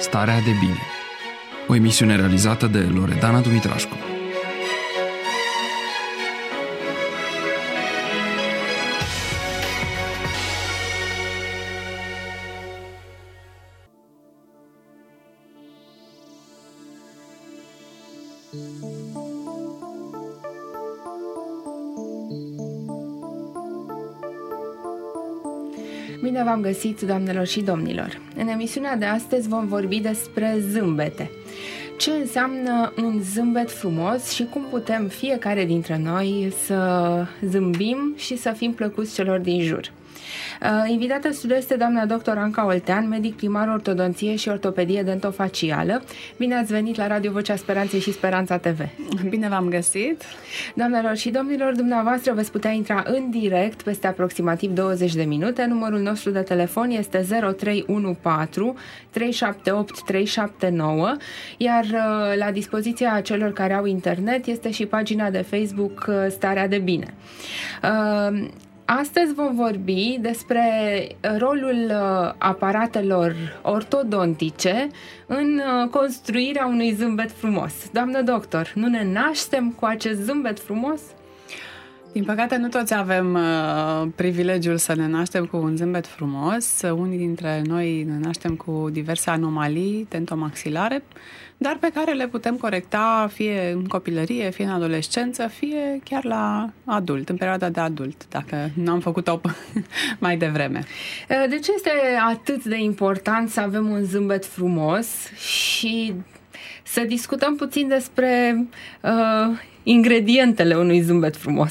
Starea de bine. O emisiune realizată de Loredana Dumitrașcu. Bine v-am găsit, doamnelor și domnilor! În emisiunea de astăzi vom vorbi despre zâmbete. Ce înseamnă un zâmbet frumos și cum putem fiecare dintre noi să zâmbim și să fim plăcuți celor din jur. Invitată în studio este doamna dr. Anca Oltean, medic primar ortodonție și ortopedie dentofacială. Bine ați venit la Radio Vocea Speranței și Speranța TV. Bine v-am găsit! Doamnelor și domnilor, dumneavoastră veți putea intra în direct peste aproximativ 20 de minute. Numărul nostru de telefon este 0314 378 379, iar la dispoziția celor care au internet este și pagina de Facebook Starea de Bine. Astăzi vom vorbi despre rolul aparatelor ortodontice în construirea unui zâmbet frumos. Doamnă doctor, nu ne naștem cu acest zâmbet frumos? Din păcate, nu toți avem privilegiul să ne naștem cu un zâmbet frumos. Unii dintre noi ne naștem cu diverse anomalii dentomaxilare, dar pe care le putem corecta fie în copilărie, fie în adolescență, fie chiar la adult, în perioada de adult, dacă n-am făcut-o mai devreme. De ce este atât de important să avem un zâmbet frumos și să discutăm puțin despre ingredientele unui zâmbet frumos?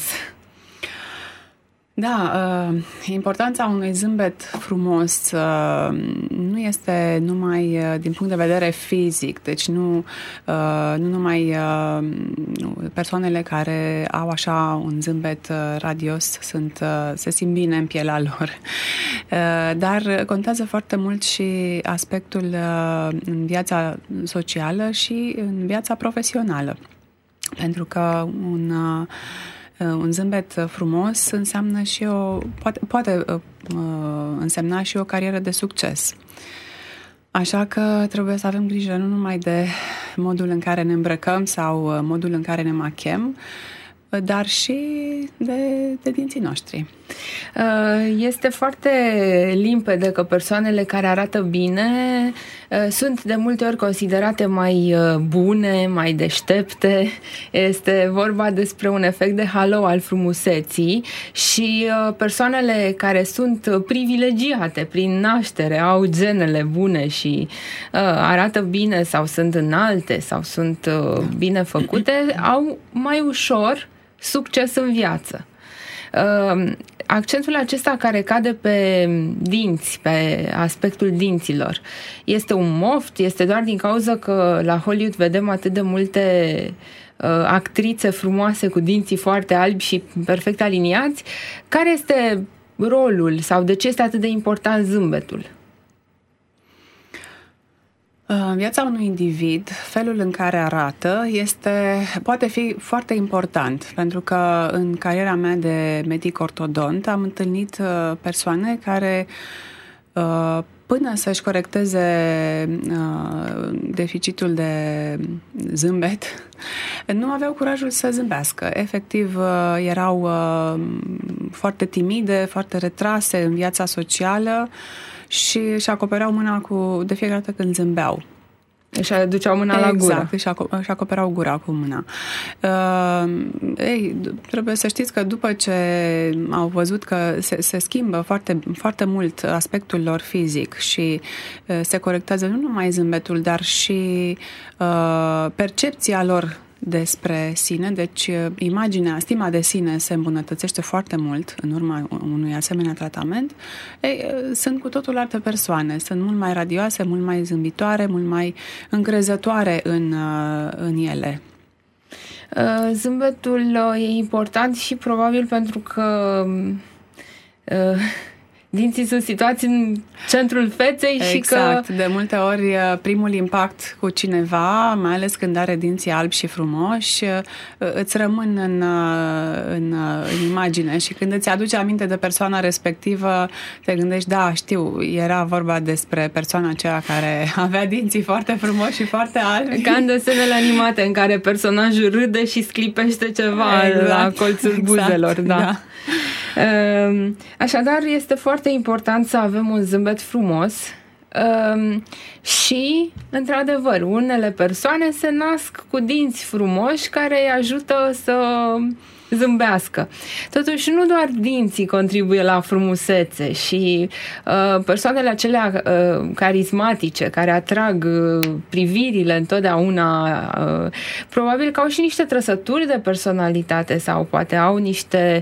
Da, importanța unui zâmbet frumos nu este numai din punct de vedere fizic, deci nu numai persoanele care au așa un zâmbet radios se simt bine în pielea lor, dar contează foarte mult și aspectul în viața socială și în viața profesională, pentru că un zâmbet frumos înseamnă și poate însemna și o carieră de succes. Așa că trebuie să avem grijă nu numai de modul în care ne îmbrăcăm sau modul în care ne machem, dar și de dinții noștri. Este foarte limpede că persoanele care arată bine sunt de multe ori considerate mai bune, mai deștepte. Este vorba despre un efect de halo al frumuseții și persoanele care sunt privilegiate prin naștere, au genele bune și arată bine sau sunt înalte sau sunt bine făcute, au mai ușor succes în viață. Accentul acesta care cade pe dinți, pe aspectul dinților, este un moft? Este doar din cauza că la Hollywood vedem atât de multe actrițe frumoase cu dinții foarte albi și perfect aliniați? Care este rolul sau de ce este atât de important zâmbetul? În viața unui individ, felul în care arată poate fi foarte important, pentru că în cariera mea de medic ortodont am întâlnit persoane care până să-și corecteze deficitul de zâmbet, nu aveau curajul să zâmbească. Efectiv, erau foarte timide, foarte retrase în viața socială și își acopereau mâna de fiecare dată când zâmbeau. Își aduceau mâna la gură. Exact, își acoperau gura cu mâna. Trebuie să știți că după ce au văzut că se schimbă foarte, foarte mult aspectul lor fizic și se corectează nu numai zâmbetul, dar și percepția lor despre sine, deci stima de sine se îmbunătățește foarte mult în urma unui asemenea tratament, sunt cu totul alte persoane, sunt mult mai radioase, mult mai zâmbitoare, mult mai încrezătoare în ele. Zâmbetul e important și probabil pentru că dinții sunt situați în centrul feței și că... Exact. De multe ori primul impact cu cineva, mai ales când are dinții albi și frumoși, îți rămân în imagine și când îți aduce aminte de persoana respectivă, te gândești, da, știu, era vorba despre persoana aceea care avea dinții foarte frumoși și foarte albi. Ca în desenele animate în care personajul râde și sclipește ceva la colțul buzelor. Da. Așadar, este foarte important să avem un zâmbet frumos și, într-adevăr, unele persoane se nasc cu dinți frumoși care îi ajută să zâmbească. Totuși, nu doar dinții contribuie la frumusețe și persoanele acelea carismatice care atrag privirile întotdeauna, probabil că au și niște trăsături de personalitate sau poate au niște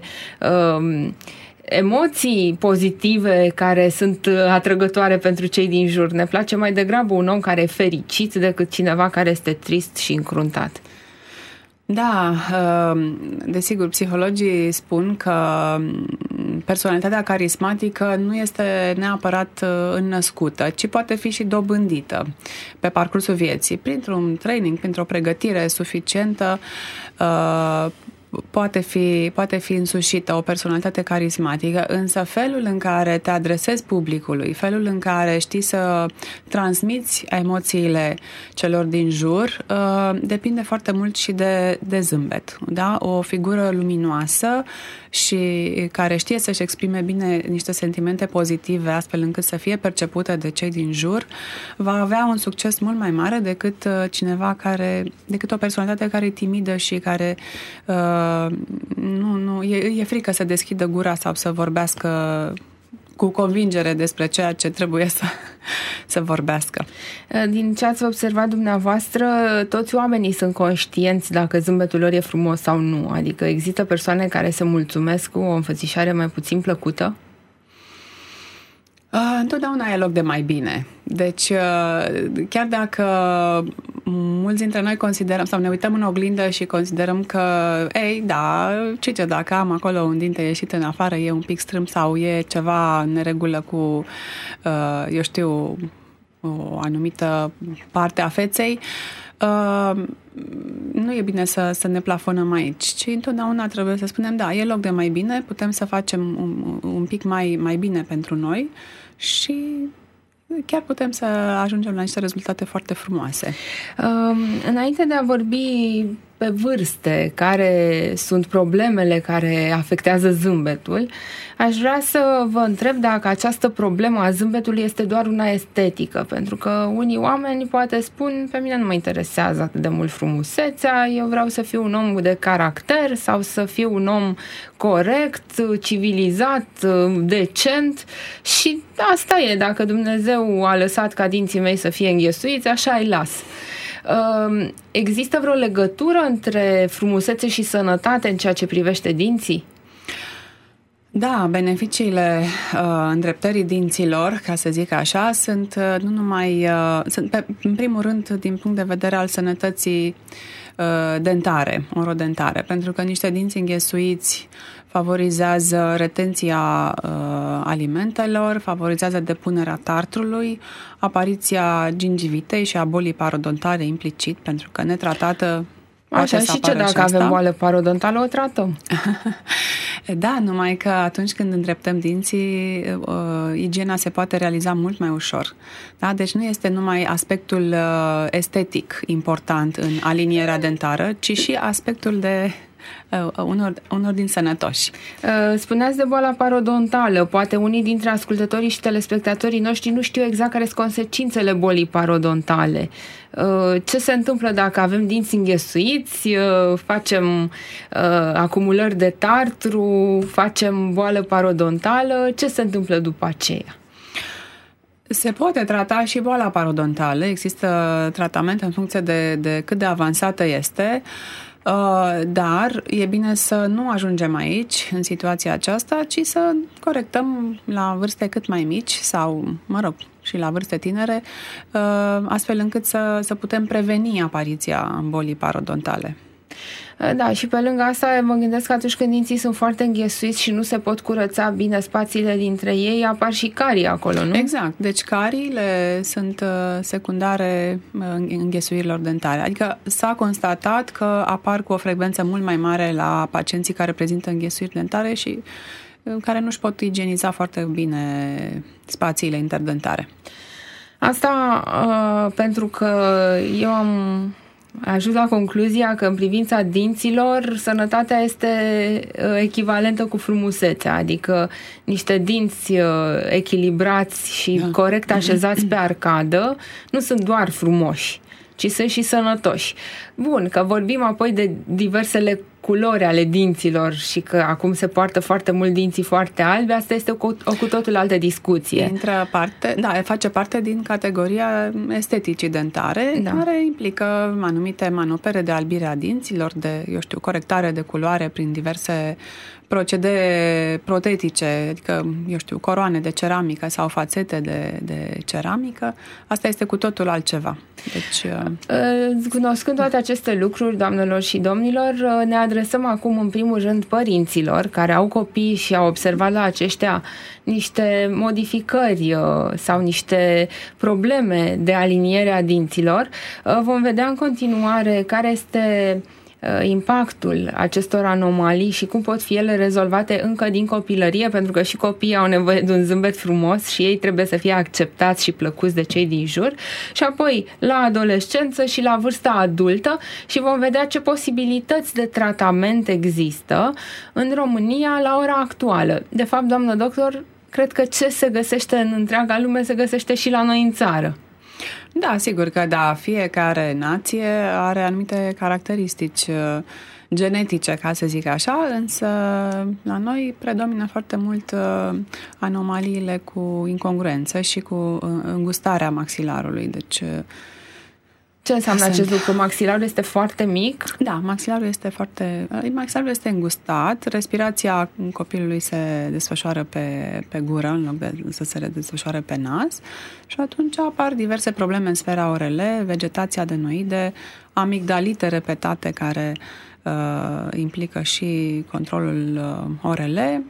emoții pozitive care sunt atrăgătoare pentru cei din jur. Ne place mai degrabă un om care e fericit decât cineva care este trist și încruntat. Da, desigur, psihologii spun că personalitatea carismatică nu este neapărat înnăscută, ci poate fi și dobândită pe parcursul vieții. Printr-un training, printr-o pregătire suficientă, poate fi însușită o personalitate carismatică, însă felul în care te adresezi publicului, felul în care știi să transmiți emoțiile celor din jur, depinde foarte mult și de zâmbet. Da? O figură luminoasă și care știe să-și exprime bine niște sentimente pozitive, astfel încât să fie percepută de cei din jur, va avea un succes mult mai mare decât decât o personalitate care e timidă și care e frică să deschidă gura sau să vorbească cu convingere despre ceea ce trebuie să vorbească. Din ce ați observat dumneavoastră, toți oamenii sunt conștienți dacă zâmbetul lor e frumos sau nu. Adică există persoane care se mulțumesc cu o înfățișare mai puțin plăcută? Întotdeauna e loc de mai bine. Deci, chiar dacă mulți dintre noi considerăm sau ne uităm în oglindă și considerăm că, ce dacă am acolo un dinte ieșit în afară, e un pic strâmb sau e ceva în neregulă cu, o anumită parte a feței, nu e bine să ne plafonăm aici, ci întotdeauna trebuie să spunem, da, e loc de mai bine, putem să facem un pic mai bine pentru noi și chiar putem să ajungem la niște rezultate foarte frumoase. Înainte de a vorbi pe vârste, care sunt problemele care afectează zâmbetul, aș vrea să vă întreb dacă această problemă a zâmbetului este doar una estetică, pentru că unii oameni poate spun, pe mine nu mă interesează atât de mult frumusețea, eu vreau să fiu un om de caracter sau să fiu un om corect, civilizat, decent și asta e, dacă Dumnezeu a lăsat ca dinții mei să fie înghesuiți, așa îi las. Există vreo legătură între frumusețe și sănătate în ceea ce privește dinții? Da, beneficiile îndreptării dinților, ca să zic așa, sunt nu numai în primul rând din punct de vedere al sănătății dentare, orodentare, pentru că niște dinți înghesuiți favorizează retenția alimentelor, favorizează depunerea tartrului, apariția gingivitei și a bolii parodontale implicit, pentru că netratată. Așa, și ce dacă avem boală parodontală, o tratăm? Da, numai că atunci când îndreptăm dinții, igiena se poate realiza mult mai ușor. Da? Deci nu este numai aspectul estetic important în alinierea dentară, ci și aspectul de unor din sănătoși. Spuneați de boala parodontală. Poate unii dintre ascultătorii și telespectatorii noștri nu știu exact care sunt consecințele bolii parodontale. Ce se întâmplă dacă avem dinți înghesuiți, facem acumulări de tartru, facem boală parodontală, ce se întâmplă după aceea? Se poate trata și boala parodontală. Există tratament în funcție de cât de avansată este. Dar e bine să nu ajungem aici, în situația aceasta, ci să corectăm la vârste cât mai mici sau, și la vârste tinere, astfel încât să putem preveni apariția bolii parodontale. Da, și pe lângă asta mă gândesc că atunci când dinții sunt foarte înghesuiți și nu se pot curăța bine spațiile dintre ei, apar și carii acolo, nu? Exact. Deci cariile sunt secundare înghesuirilor dentare. Adică s-a constatat că apar cu o frecvență mult mai mare la pacienții care prezintă înghesuiri dentare și care nu-și pot igieniza foarte bine spațiile interdentare. Asta pentru că eu am ajuns la concluzia că în privința dinților sănătatea este echivalentă cu frumusețea, adică niște dinți echilibrați și corect așezați pe arcadă nu sunt doar frumoși, ci sunt și sănătoși. Bun, că vorbim apoi de diversele culori ale dinților și că acum se poartă foarte mult dinții foarte albi, asta este o cu totul altă discuție. Face parte din categoria esteticii dentare, care implică anumite manopere de albire a dinților, de, corectare de culoare prin diverse procedee protetice, adică, coroane de ceramică sau fațete de ceramică. Asta este cu totul altceva. Deci, cunoscând toate aceste lucruri, doamnelor și domnilor, ne adresăm acum în primul rând părinților care au copii și au observat la aceștia niște modificări sau niște probleme de aliniere a dinților. Vom vedea în continuare care este impactul acestor anomalii și cum pot fi ele rezolvate încă din copilărie, pentru că și copiii au nevoie de un zâmbet frumos și ei trebuie să fie acceptați și plăcuți de cei din jur, și apoi la adolescență și la vârsta adultă, și vom vedea ce posibilități de tratament există în România la ora actuală. De fapt, doamnă doctor, cred că ce se găsește în întreaga lume se găsește și la noi în țară. Da, sigur că da, fiecare nație are anumite caracteristici genetice, ca să zic așa, însă la noi predomină foarte mult anomaliile cu incongruență și cu îngustarea maxilarului. Deci, ce înseamnă acest lucru? Maxilarul este foarte mic? Da, maxilarul este îngustat, respirația copilului se desfășoară pe gură în loc de să se desfășoare pe nas și atunci apar diverse probleme în sfera orele, vegetația adenoide, amigdalite repetate care implică și controlul orele.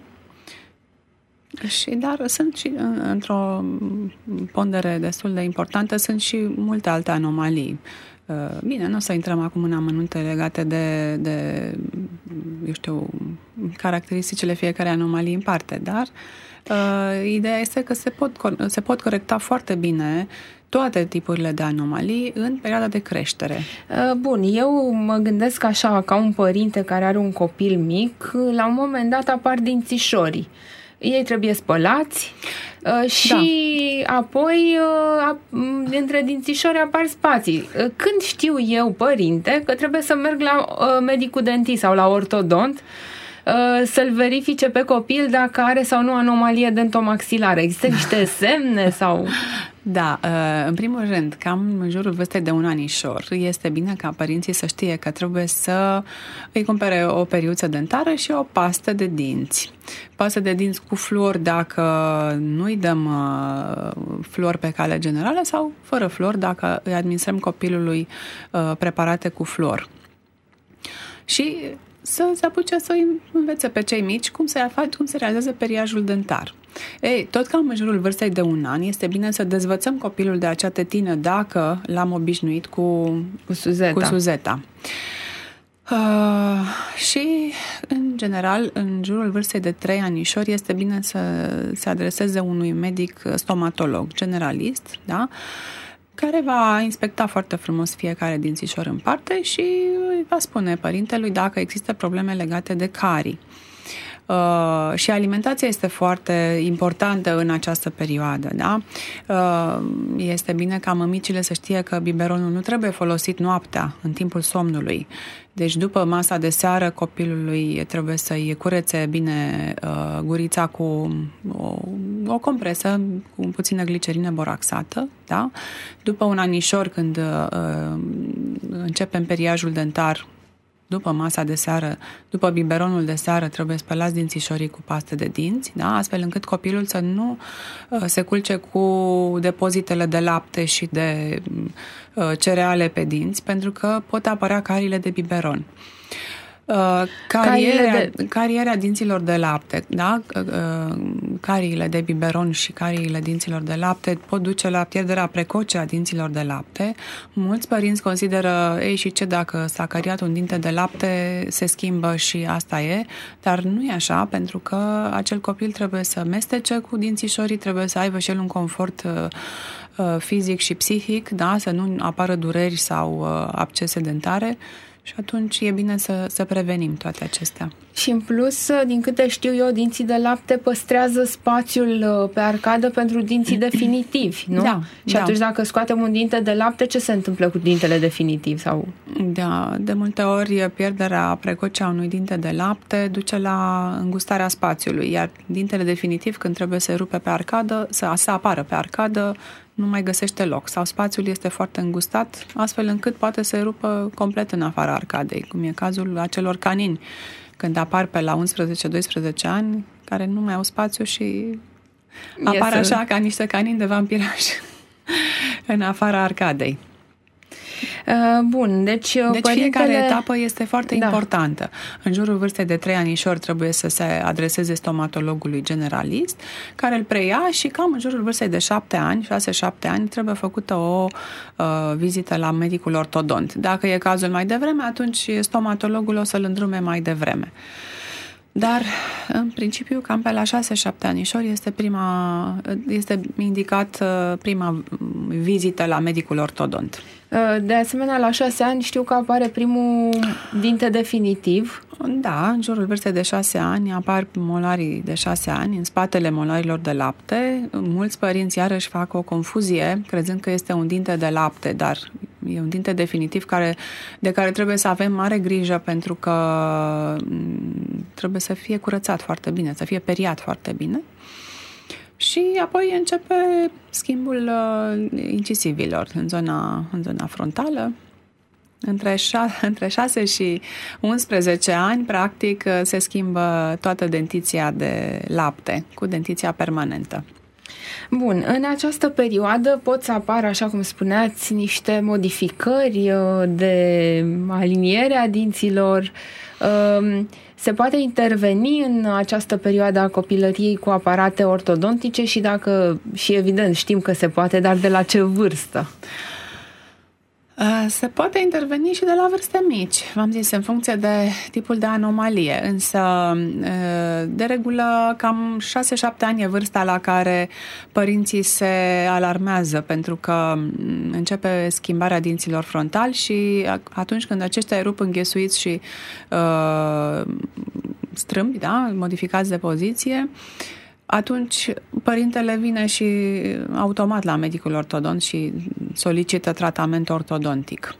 Dar sunt și, într-o pondere destul de importantă, sunt și multe alte anomalii. Bine, nu o să intrăm acum în amănunte legate de caracteristicile fiecare anomalii în parte, dar ideea este că se pot corecta foarte bine toate tipurile de anomalii în perioada de creștere. Bun, eu mă gândesc așa, ca un părinte care are un copil mic, la un moment dat apar dințișorii. Ei trebuie spălați și apoi între dințișori apar spații. Când știu eu, părinte, că trebuie să merg la medicul dentist sau la ortodont să-l verifice pe copil dacă are sau nu anomalie dentomaxilară? Există niște semne sau... Da, în primul rând, cam în jurul vârstei de un anișor, este bine ca părinții să știe că trebuie să îi cumpere o periuță dentară și o pastă de dinți. Pastă de dinți cu fluor dacă nu îi dăm fluor pe cale generală sau fără fluor dacă îi administrăm copilului preparate cu fluor. Și să se apuce să îi învețe pe cei mici cum se realizează periajul dentar. Ei, tot cam în jurul vârstei de un an este bine să dezvățăm copilul de acea tetină dacă l-am obișnuit cu suzeta. Și, în general, în jurul vârstei de 3 anișori este bine să se adreseze unui medic stomatolog generalist, da? Care va inspecta foarte frumos fiecare dințișor în parte și va spune părintelui dacă există probleme legate de carii. Și alimentația este foarte importantă în această perioadă, da? Este bine ca mămicile să știe că biberonul nu trebuie folosit noaptea, în timpul somnului. Deci după masa de seară copilului trebuie să-i curețe bine gurița cu o compresă cu puțină glicerină boraxată, da? După un anișor, când începem periajul dentar, după masa de seară, după biberonul de seară, trebuie spălați dințișorii cu paste de dinți, da? Astfel încât copilul să nu se culce cu depozitele de lapte și de cereale pe dinți, pentru că pot apărea cariile de biberon. Carierea dinților de lapte, da? Cariile de biberon și cariile dinților de lapte pot duce la pierderea precoce a dinților de lapte. Mulți părinți consideră, ei, și ce dacă s-a cariat un dinte de lapte, se schimbă și asta e, dar nu e așa, pentru că acel copil trebuie să mestece cu dințișorii, trebuie să aibă și el un confort fizic și psihic, da? Să nu apară dureri sau abscese dentare. Și atunci e bine să prevenim toate acestea. Și în plus, din câte știu eu, dinții de lapte păstrează spațiul pe arcadă pentru dinții definitivi, nu? Da. Și atunci dacă scoatem un dinte de lapte, ce se întâmplă cu dintele definitiv? Sau? Da, de multe ori pierderea precoce a unui dinte de lapte duce la îngustarea spațiului, iar dintele definitiv, când trebuie să rupe pe arcadă, să apară pe arcadă, nu mai găsește loc sau spațiul este foarte îngustat, astfel încât poate să rupă complet în afara arcadei, cum e cazul acelor canini, când apar pe la 11-12 ani, care nu mai au spațiu și apar așa ca niște canini de vampiraj în afara arcadei. Bun, deci fiecare etapă este foarte importantă. În jurul vârstei de 3 anișori trebuie să se adreseze stomatologului generalist, care îl preia și cam în jurul vârstei de 7 ani, 6-7 ani, trebuie făcută o vizită la medicul ortodont. Dacă e cazul mai devreme, atunci stomatologul o să-l îndrume mai devreme. Dar, în principiu, cam pe la 6-7 anișori este indicat prima vizită la medicul ortodont. De asemenea, la 6 ani știu că apare primul dinte definitiv. Da, în jurul vârstei de 6 ani apar molarii de 6 ani în spatele molarilor de lapte. Mulți părinți iarăși fac o confuzie, crezând că este un dinte de lapte, dar e un dinte definitiv de care trebuie să avem mare grijă, pentru că trebuie să fie curățat foarte bine, să fie periat foarte bine. Și apoi începe schimbul incisivilor în zona frontală. Între 6 și 11 ani, practic, se schimbă toată dentiția de lapte cu dentiția permanentă. Bun, în această perioadă pot să apară, așa cum spuneați, niște modificări de aliniere a dinților. Se poate interveni în această perioadă a copilăriei cu aparate ortodontice și evident știm că se poate, dar de la ce vârstă? Se poate interveni și de la vârste mici, v-am zis, în funcție de tipul de anomalie, însă de regulă cam 6-7 ani e vârsta la care părinții se alarmează, pentru că începe schimbarea dinților frontali și atunci când aceștia erup înghesuiți și strâmbi, da, modificați de poziție, atunci părintele vine și automat la medicul ortodont și solicită tratament ortodontic.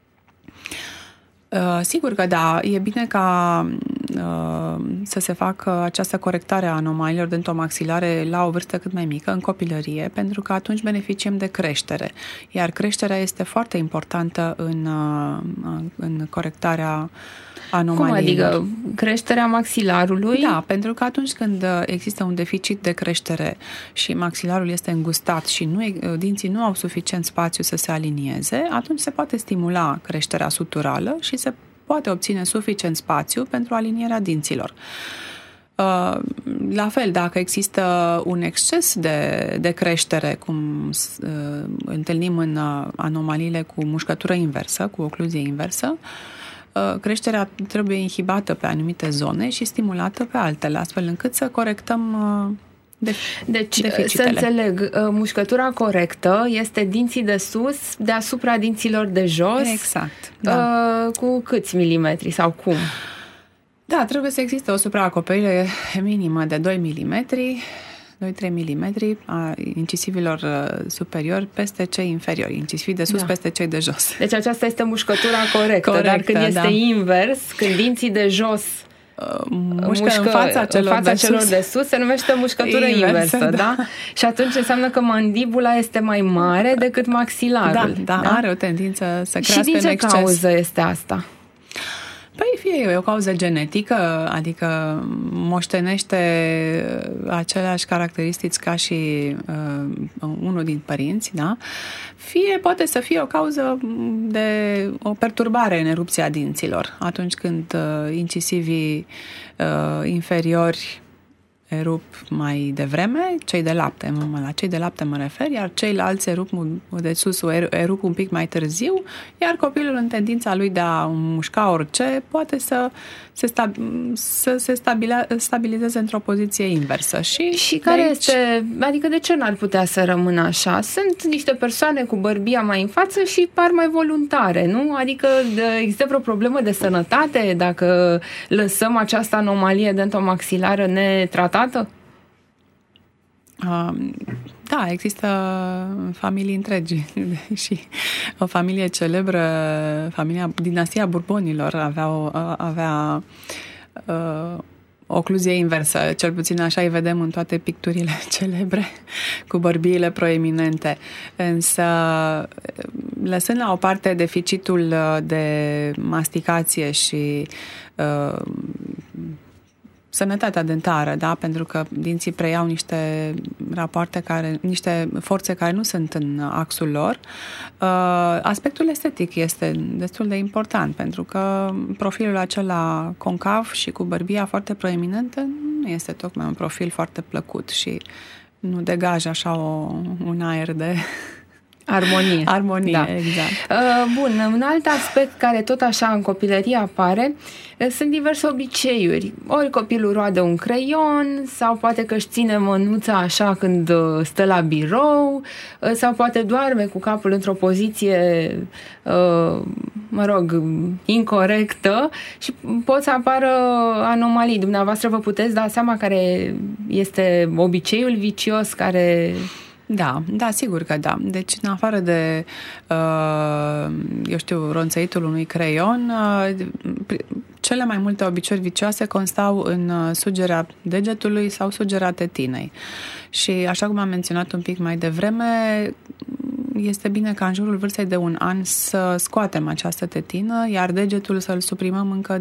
Sigur că da, e bine ca să se facă această corectare a anomaliilor dentomaxilare la o vârstă cât mai mică, în copilărie, pentru că atunci beneficiem de creștere. Iar creșterea este foarte importantă în corectarea anomaliilor. Cum adică? Creșterea maxilarului? Da, pentru că atunci când există un deficit de creștere și maxilarul este îngustat și dinții nu au suficient spațiu să se alinieze, atunci se poate stimula creșterea suturală și se poate obține suficient spațiu pentru alinierea dinților. La fel, dacă există un exces de creștere, cum întâlnim în anomaliile cu mușcătură inversă, cu ocluzie inversă, creșterea trebuie inhibată pe anumite zone și stimulată pe altele, astfel încât să corectăm deficitele. Să înțeleg, mușcătura corectă este dinții de sus deasupra dinților de jos. Exact. Da. Cu câți milimetri sau cum? Da, trebuie să existe o supraacoperire minimă de 2 mm, 2-3 mm a incisivilor superiori peste cei inferiori, incisivi de sus peste cei de jos. Deci aceasta este mușcătura corectă, dar când este invers, când dinții de jos mușcă în fața celor de sus, se numește mușcătură inversă, da? Și atunci înseamnă că mandibula este mai mare decât maxilarul. Da, are o tendință să crească în exces. Și din ce cauză este asta? Păi fie e o cauză genetică, adică moștenește aceleași caracteristici ca și unul din părinți, da? Fie poate să fie o cauză de o perturbare în erupția dinților, atunci când incisivii inferiori erup mai devreme, cei de lapte, la cei de lapte mă refer, iar ceilalți erup de sus erup un pic mai târziu, iar copilul în tendința lui de a mușca orice poate să se stabilizeze într-o poziție inversă. Și care este, adică de ce n-ar putea să rămână așa? Sunt niște persoane cu bărbia mai în față și par mai voluntare, nu? Adică există vreo problemă de sănătate dacă lăsăm această anomalie dentomaxilară netratată? Da, există familii întregi și o familie celebră, dinastia Burbonilor avea ocluzie inversă, cel puțin așa îi vedem în toate picturile celebre cu bărbiile proeminente. Însă, lăsând la o parte deficitul de masticație și sănătatea dentară, da? Pentru că dinții preiau niște niște forțe care nu sunt în axul lor. Aspectul estetic este destul de important, pentru că profilul acela concav și cu bărbia foarte proeminentă nu este tocmai un profil foarte plăcut și nu degajă așa un aer de Armonie, da. Exact. Bun, un alt aspect care tot așa în copilărie apare sunt diverse obiceiuri. Ori copilul roade un creion, sau poate că își ține mânuța așa când stă la birou, sau poate doarme cu capul într-o poziție, incorectă și pot să apară anomalii. Dumneavoastră vă puteți da seama care este obiceiul vicios care... Da, sigur că da. Deci, în afară de, ronțăitul unui creion, cele mai multe obiceiuri vicioase constau în sugerea degetului sau sugerea tetinei. Și, așa cum am menționat un pic mai devreme, este bine ca în jurul vârstei de 1 an să scoatem această tetină, iar degetul să-l suprimăm încă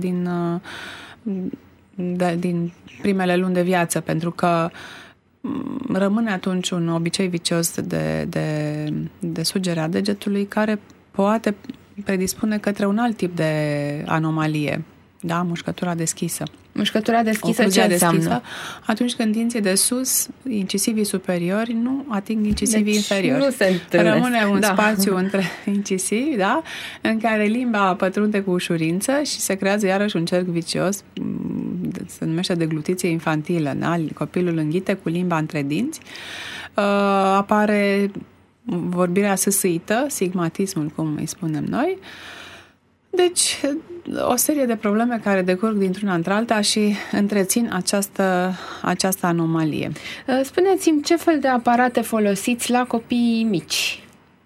din primele luni de viață, pentru că rămâne atunci un obicei vicios de sugerea degetului care poate predispune către un alt tip de anomalie. Da, mușcătura deschisă. Mușcătura deschisă ce înseamnă? Atunci când dinții de sus, incisivii superiori, nu ating incisivii inferiori. Nu se întâlnesc. Rămâne un spațiu între incisivi, da, în care limba pătrunde cu ușurință și se creează iarăși un cerc vicios, se numește deglutiție infantilă, da? Copilul înghite cu limba între dinți, apare vorbirea sâsâită, sigmatismul, cum îi spunem noi. Deci, o serie de probleme care decurg dintr-una într-alta și întrețin această anomalie. Spuneți-mi, ce fel de aparate folosiți la copii mici?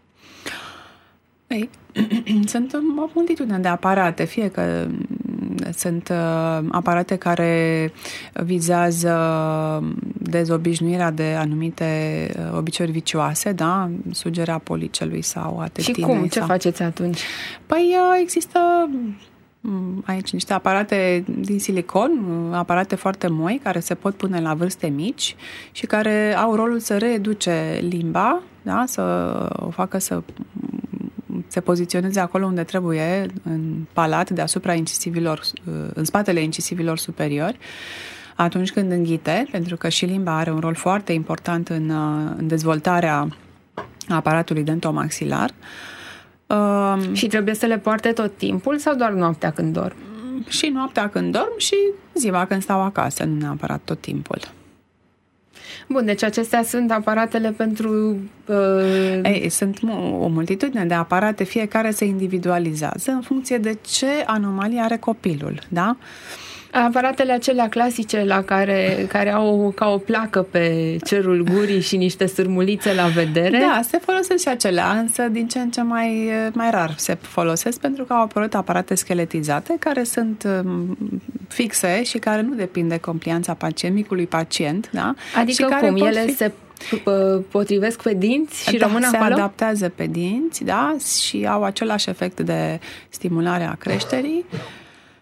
Sunt o multitudine de aparate, fie că sunt aparate care vizează dezobișnuirea de anumite obiceiuri vicioase, da? Sugerea policelui sau a tetinei. Și cum? Ce faceți atunci? Păi există aici niște aparate din silicon, aparate foarte moi, care se pot pune la vârste mici și care au rolul să reeduce limba, da? Să o facă să se poziționeze acolo unde trebuie, în palat, deasupra incisivilor, în spatele incisivilor superiori, atunci când înghite, pentru că și limba are un rol foarte important în dezvoltarea aparatului dentomaxilar. Și trebuie să le poarte tot timpul sau doar noaptea când dorm? Și noaptea când dorm și ziua când stau acasă, nu neapărat tot timpul. Bun, deci acestea sunt aparatele pentru... Sunt o multitudine de aparate, fiecare se individualizează în funcție de ce anomalie are copilul, da? Aparatele acelea clasice care au ca o placă pe cerul gurii și niște sârmulițe la vedere. Da, se folosesc și acelea, însă din ce în ce mai rar se folosesc pentru că au apărut aparate scheletizate care sunt fixe și care nu depind de complianța micului pacient, da? Adică și care ele se potrivesc pe dinți și rămân acolo? Se adaptează pe dinți, da? Și au același efect de stimulare a creșterii.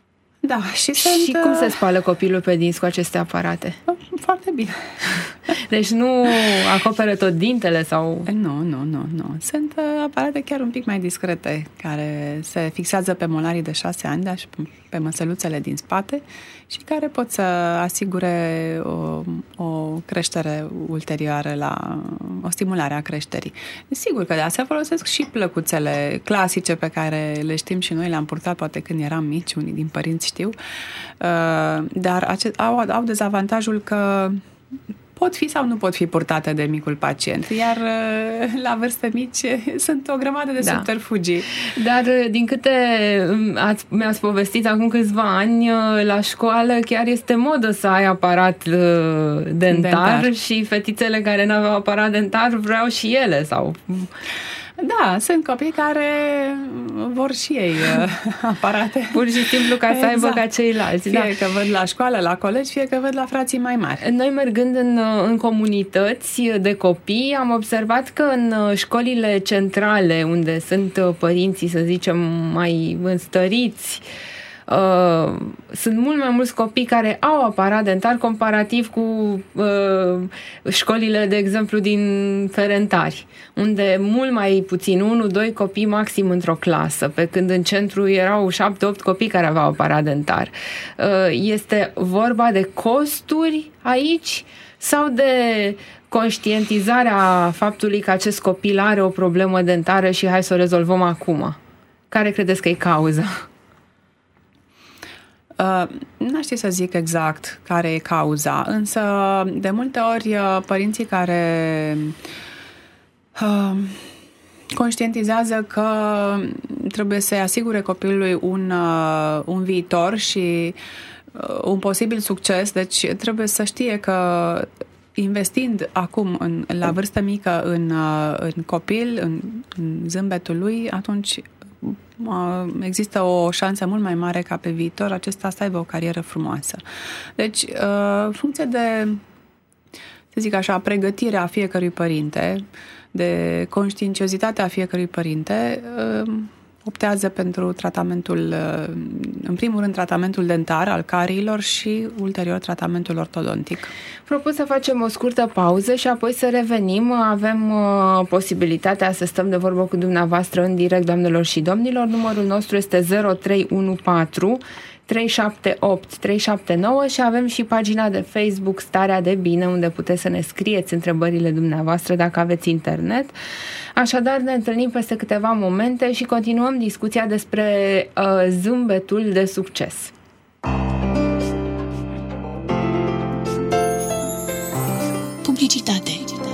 Da, și cum se spală copilul pe dinți cu aceste aparate? Foarte bine. Deci nu acoperă tot dintele sau... Nu. Sunt aparate chiar un pic mai discrete, care se fixează pe molarii de 6 ani, dar și pe măsăluțele din spate și care pot să asigure o creștere ulterioară, o stimulare a creșterii. Sigur că se folosesc și plăcuțele clasice pe care le știm și noi, le-am purtat poate când eram mici, unii din părinți știu, dar au dezavantajul că pot fi sau nu pot fi purtate de micul pacient, iar la vârste mici sunt o grămadă de subterfugii. Dar din câte mi-ați povestit acum câțiva ani, la școală chiar este modă să ai aparat dentar și fetițele care n-aveau aparat dentar vreau și ele sau... Da, sunt copii care vor și ei aparate. Pur și simplu ca să aibă ca ceilalți. Fie că văd la școală, la colegi, fie că văd la frații mai mari. Noi mergând în comunități de copii, am observat că în școlile centrale, unde sunt părinții, să zicem, mai înstăriți, sunt mult mai mulți copii care au aparat dentar comparativ cu școlile, de exemplu, din Ferentari, unde mult mai puțin, 1-2 copii maxim într-o clasă, pe când în centru erau 7-8 copii care aveau aparat dentar. Este vorba de costuri aici sau de conștientizarea faptului că acest copil are o problemă dentară și hai să o rezolvăm acum? Care credeți că e cauza? N-aș ști să zic exact care e cauza, însă de multe ori părinții care conștientizează că trebuie să asigure copilului un viitor și un posibil succes, deci trebuie să știe că investind acum la vârstă mică în copil, în zâmbetul lui, atunci există o șansă mult mai mare ca pe viitor acesta să aibă o carieră frumoasă. Deci, în funcție de, să zic așa, pregătirea fiecărui părinte, de conștiinciozitatea fiecărui părinte, optează pentru tratamentul, în primul rând tratamentul dentar al cariilor și ulterior tratamentul ortodontic. Propun să facem o scurtă pauză și apoi să revenim. Avem posibilitatea să stăm de vorbă cu dumneavoastră în direct, doamnelor și domnilor. Numărul nostru este 0314 378 379 și avem și pagina de Facebook Starea de Bine, unde puteți să ne scrieți întrebările dumneavoastră dacă aveți internet. Așadar, ne întâlnim peste câteva momente și continuăm discuția despre zâmbetul de succes. Publicitate.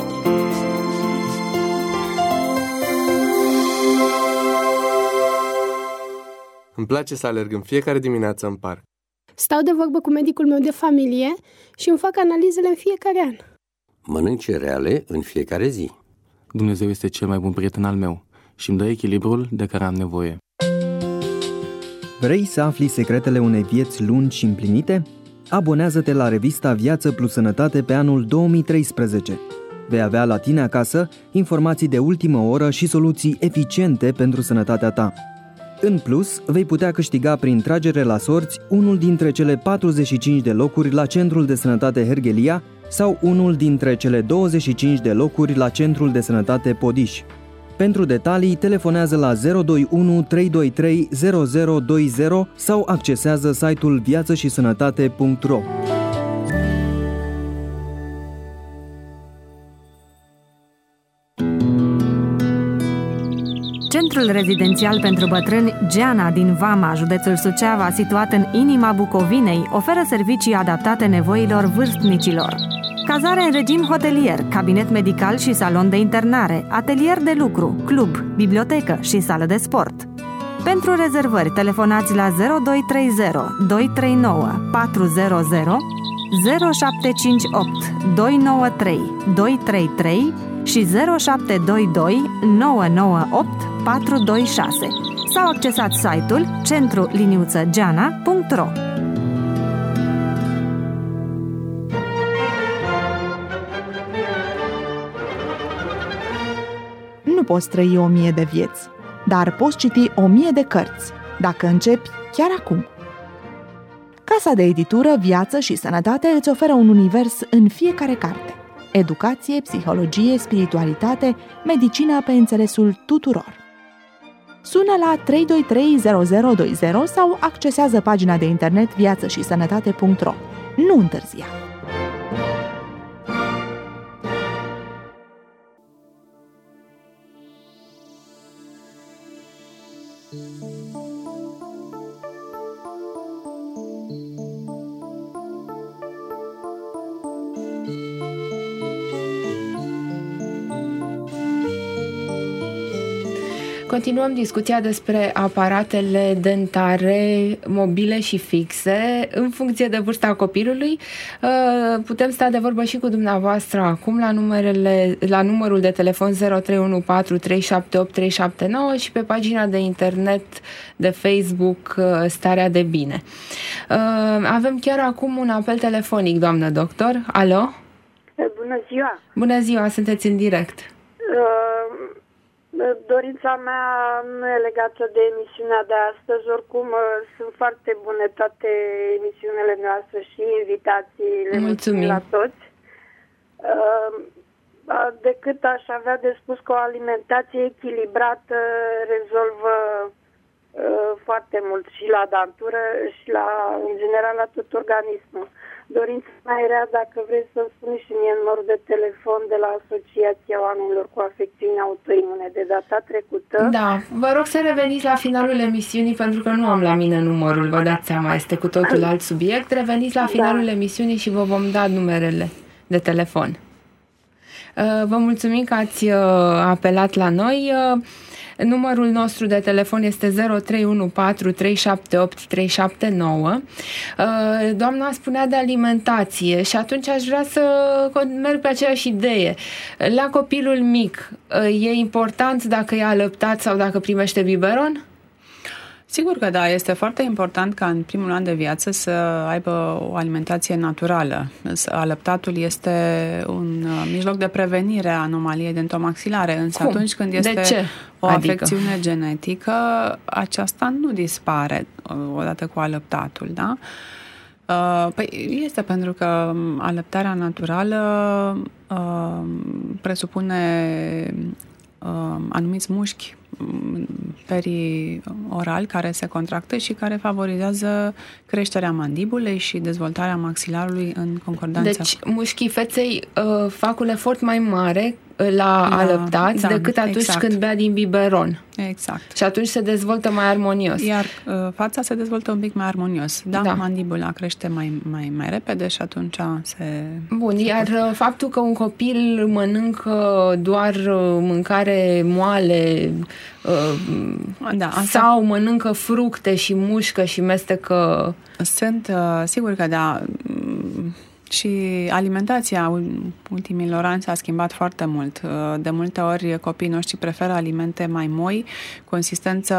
Îmi place să alerg în fiecare dimineață în parc. Stau de vorbă cu medicul meu de familie și îmi fac analizele în fiecare an. Mănânc cereale în fiecare zi. Dumnezeu este cel mai bun prieten al meu și îmi dă echilibrul de care am nevoie. Vrei să afli secretele unei vieți lungi și împlinite? Abonează-te la revista Viață plus Sănătate pe anul 2013. Vei avea la tine acasă informații de ultimă oră și soluții eficiente pentru sănătatea ta. În plus, vei putea câștiga prin tragere la sorți unul dintre cele 45 de locuri la Centrul de Sănătate Herghelia sau unul dintre cele 25 de locuri la Centrul de Sănătate Podiș. Pentru detalii, telefonează la 021 323 0020 sau accesează site-ul viațășisănătate.ro. Centrul rezidențial pentru bătrâni Geana din Vama, județul Suceava, situat în inima Bucovinei, oferă servicii adaptate nevoilor vârstnicilor. Cazare în regim hotelier, cabinet medical și salon de internare, atelier de lucru, club, bibliotecă și sală de sport. Pentru rezervări, telefonați la 0230 239 400 0758 293 233 și 0722 998 426 sau accesați site-ul centru-geana.ro. Nu poți trăi 1000 de vieți, dar poți citi 1000 de cărți, dacă începi chiar acum. Casa de editură Viață și Sănătate îți oferă un univers în fiecare carte. Educație, psihologie, spiritualitate, medicină pe înțelesul tuturor. Sună la 323 0020 sau accesează pagina de internet viațășisănătate.ro. Nu întârzia! Continuăm discuția despre aparatele dentare mobile și fixe în funcție de vârsta copilului. Putem sta de vorbă și cu dumneavoastră acum la numărul de telefon 0314 378 379 și pe pagina de internet de Facebook Starea de Bine. Avem chiar acum un apel telefonic, doamnă doctor. Alo? Bună ziua! Bună ziua, sunteți în direct. Dorința mea nu e legată de emisiunea de astăzi, oricum sunt foarte bune toate emisiunile noastre și invitațiile. Mulțumim la toți. Decât aș avea de spus că o alimentație echilibrată rezolvă foarte mult și la dantură și în general la tot organismul. Dorința mea era, dacă vreți să spune și mie numărul de telefon de la Asociația Oamenilor cu Afecțiuni Autoimune de data trecută. Da, vă rog să reveniți la finalul emisiunii, pentru că nu am la mine numărul, vă dați seama, este cu totul alt subiect. Reveniți la finalul emisiunii și vă vom da numerele de telefon. Vă mulțumim că ați apelat la noi. Numărul nostru de telefon este 0314 378 379. Doamna spunea de alimentație și atunci aș vrea să merg pe aceeași idee. La copilul mic, e important dacă e alăptat sau dacă primește biberon? Sigur că da, este foarte important ca în primul an de viață să aibă o alimentație naturală. Alăptatul este un mijloc de prevenire a anomaliei dentomaxilare, însă atunci când este o afecțiune genetică, aceasta nu dispare odată cu alăptatul, da? Păi este pentru că alăptarea naturală presupune anumiți mușchi perioral care se contractă și care favorizează creșterea mandibulei și dezvoltarea maxilarului în concordanță. Deci mușchii feței fac un efort mai mare la alăptați decât atunci când bea din biberon. Exact. Și atunci se dezvoltă mai armonios. Iar fața se dezvoltă un pic mai armonios. Da. Mandibula crește mai repede și atunci se... Bun, iar faptul că un copil mănâncă doar mâncare moale sau mănâncă fructe și mușcă și mestecă... Sigur că da. Și alimentația ultimilor ani s-a schimbat foarte mult. De multe ori copiii noștri preferă alimente mai moi, consistență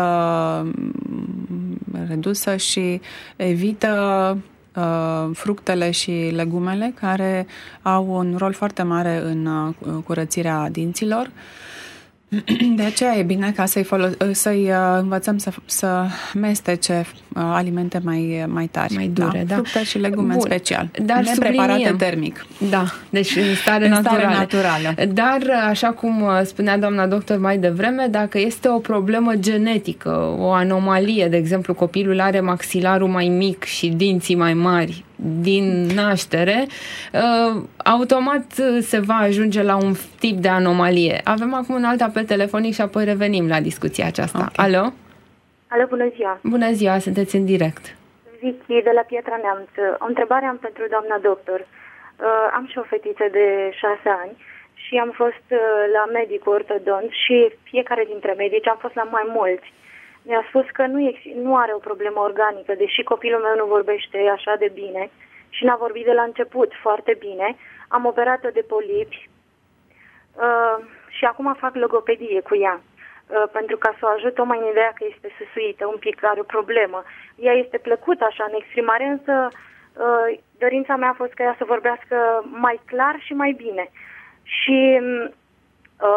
redusă și evită fructele și legumele care au un rol foarte mare în curățirea dinților. De aceea e bine ca să-i învățăm să mestece alimente mai tari. Mai dure, da. Fructe și legume în special. Dar nepreparate termic. Da, deci în stare naturală. Dar, așa cum spunea doamna doctor mai devreme, dacă este o problemă genetică, o anomalie, de exemplu, copilul are maxilarul mai mic și dinții mai mari din naștere, automat se va ajunge la un tip de anomalie. Avem acum un alt apel telefonic și apoi revenim la discuția aceasta. Okay. Alo? Alo, bună ziua! Bună ziua, sunteți în direct. Vicky de la Piatra Neamț. O întrebare am pentru doamna doctor. Am și o fetiță de 6 ani și am fost la medicul ortodont și fiecare dintre medici, am fost la mai mulți. Mi-a spus că nu are o problemă organică, deși copilul meu nu vorbește așa de bine și n-a vorbit de la început foarte bine. Am operat-o de polipi și acum fac logopedie cu ea, pentru ca să o ajut o mai în ideea că este săsuită, un pic are o problemă. Ea este plăcută așa în exprimare, însă dorința mea a fost ca ea să vorbească mai clar și mai bine. Și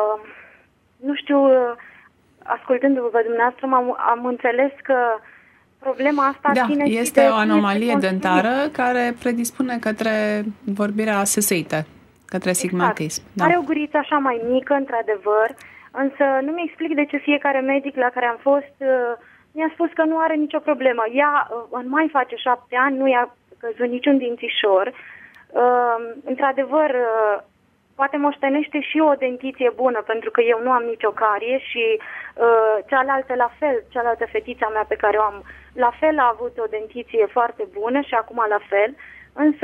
nu știu... Ascultându-vă pe dumneavoastră, am înțeles că problema asta ține este o anomalie dentară care predispune către vorbirea sâsâită, către sigmatism. Exact. Are o guriță așa mai mică, într-adevăr, însă nu mi explic de ce fiecare medic la care am fost mi-a spus că nu are nicio problemă. Ea în mai face 7 ani, nu i-a căzut niciun dințișor. Într-adevăr, poate moștenește și o dentiție bună, pentru că eu nu am nicio carie și cealaltă la fel, cealaltă fetița mea pe care o am, la fel a avut o dentiție foarte bună și acum la fel, însă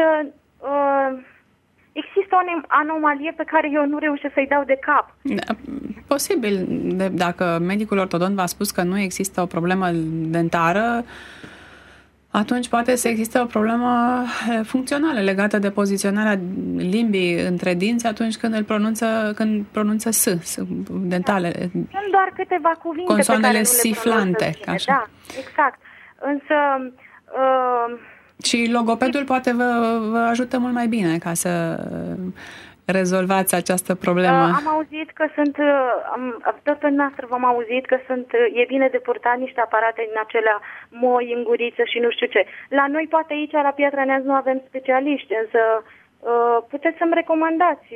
există o anomalie pe care eu nu reușesc să-i dau de cap. Posibil, dacă medicul ortodont v-a spus că nu există o problemă dentară, atunci poate să existe o problemă funcțională legată de poziționarea limbii între dinți atunci când pronunță S, dentale. Sunt doar câteva cuvinte consoanele pe care nu siflante, le pronunță bine. așa. Da, exact. Însă și logopedul poate vă ajută mult mai bine ca să rezolvați această problemă. Am auzit că sunt, tot pe noastră v-am auzit că e bine de purtat niște aparate din acelea moi în guriță și nu știu ce. La noi poate aici, la Piatra Neamț, nu avem specialiști, însă puteți să-mi recomandați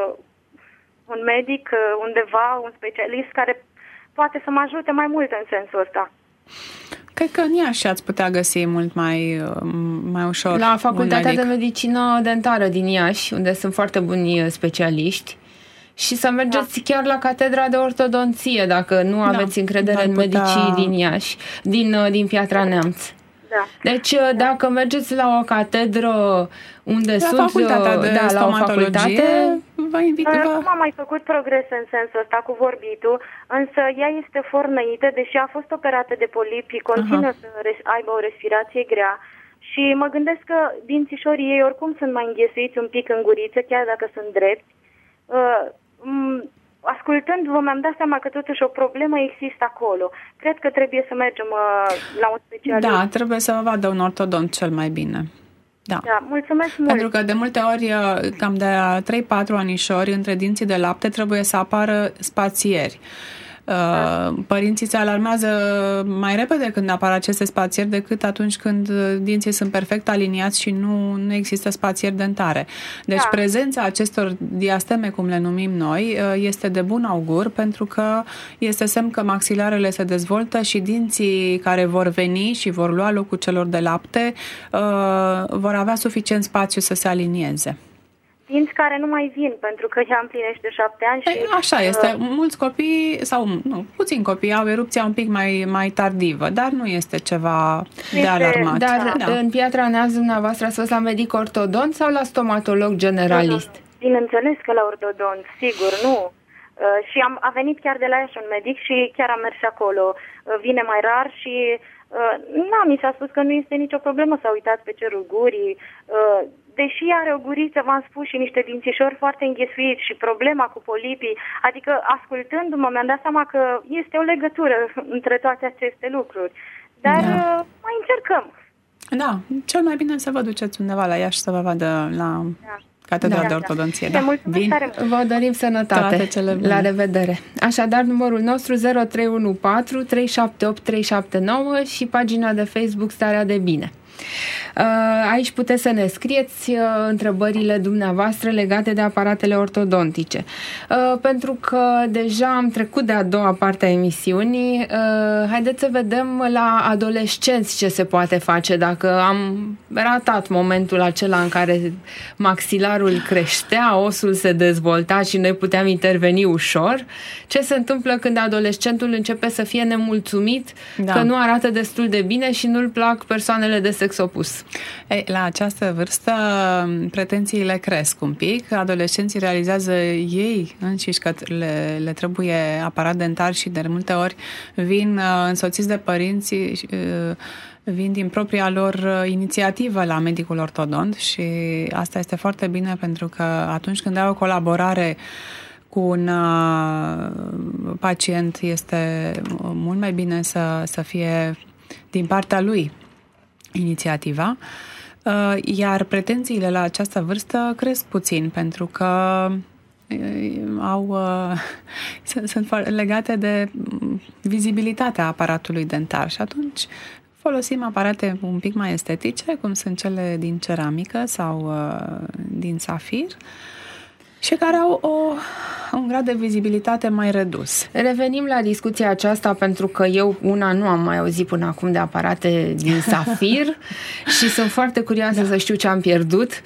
un medic undeva, un specialist care poate să mă ajute mai mult în sensul ăsta. Cred că în Iași ați putea găsi mult mai ușor. La Facultatea de Medicină Dentară din Iași, unde sunt foarte buni specialiști, și să mergeți chiar la Catedra de Ortodonție, dacă nu aveți încredere în medicii din Iași, din Piatra Neamț. Da. Deci, dacă mergeți la o catedră unde la sunt la o facultate, vă invit. Nu am mai făcut progrese în sensul ăsta cu vorbitul, însă ea este fornăită, deși a fost operată de polipi, continuă să aibă o respirație grea și mă gândesc că dințișorii ei oricum sunt mai înghesuiți un pic în guriță, chiar dacă sunt drepti. Ascultându-vă, mi-am dat seama că totuși o problemă există acolo. Cred că trebuie să mergem la un specialist. Da, trebuie să vă vadă un ortodont cel mai bine. Da, mulțumesc mult. Pentru că de multe ori, cam de 3-4 anișori, între dinții de lapte trebuie să apară spațieri. Părinții se alarmează mai repede când apar aceste spațieri decât atunci când dinții sunt perfect aliniați și nu există spațieri dentare. Deci prezența acestor diasteme, cum le numim noi, este de bun augur, pentru că este semn că maxilarele se dezvoltă și dinții care vor veni și vor lua locul celor de lapte vor avea suficient spațiu să se alinieze. Dinți care nu mai vin, pentru că ea împlinește 7 ani și... Așa este. Mulți copii, sau nu, puțini copii au erupția un pic mai tardivă, dar nu este ceva de alarmat. Dar în Piatra Neamț dumneavoastră ați fost la medic ortodont sau la stomatolog generalist? Bineînțeles că la ortodont, sigur, nu. Și a venit chiar de la Iași un medic și chiar am mers acolo. Vine mai rar și... mi s-a spus că nu este nicio problemă, s-a uitat pe cerul gurii, deși are o guriță, v-am spus, și niște dințișori foarte înghesuiți și problema cu polipii, adică ascultându-mă mi-am dat seama că este o legătură între toate aceste lucruri. Dar mai încercăm. Da, cel mai bine să vă duceți undeva la Iași să vă vadă la Catedra de Ortodonție. Da. Vă dorim sănătate. La revedere. Așadar, numărul nostru 0314 378 379 și pagina de Facebook Starea de Bine. Aici puteți să ne scrieți întrebările dumneavoastră legate de aparatele ortodontice. Pentru că deja am trecut de a doua parte a emisiunii, haideți să vedem la adolescenți ce se poate face dacă am ratat momentul acela în care maxilarul creștea, osul se dezvolta și noi puteam interveni ușor. Ce se întâmplă când adolescentul începe să fie nemulțumit că nu arată destul de bine și nu-l plac persoanele de sex opus? La această vârstă pretențiile cresc un pic. Adolescenții realizează ei înșiși că le trebuie aparat dentar și de multe ori vin însoțiți de părinți, vin din propria lor inițiativă la medicul ortodont și asta este foarte bine pentru că atunci când ai o colaborare cu un pacient este mult mai bine să fie din partea lui inițiativa, iar pretențiile la această vârstă cresc puțin pentru că sunt legate de vizibilitatea aparatului dentar și atunci folosim aparate un pic mai estetice, cum sunt cele din ceramică sau din safir, și care au un grad de vizibilitate mai redus. Revenim la discuția aceasta pentru că eu nu am mai auzit până acum de aparate din safir și sunt foarte curioasă să știu ce am pierdut.